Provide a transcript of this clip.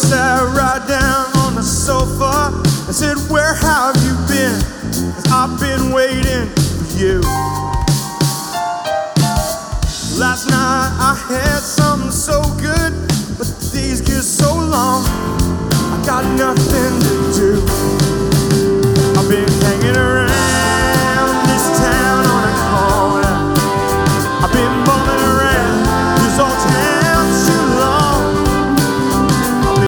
sat right down on the sofa and said, where have you been? 'Cause I've been waiting for you. Last night I had something so good, but the days get so long, I got nothing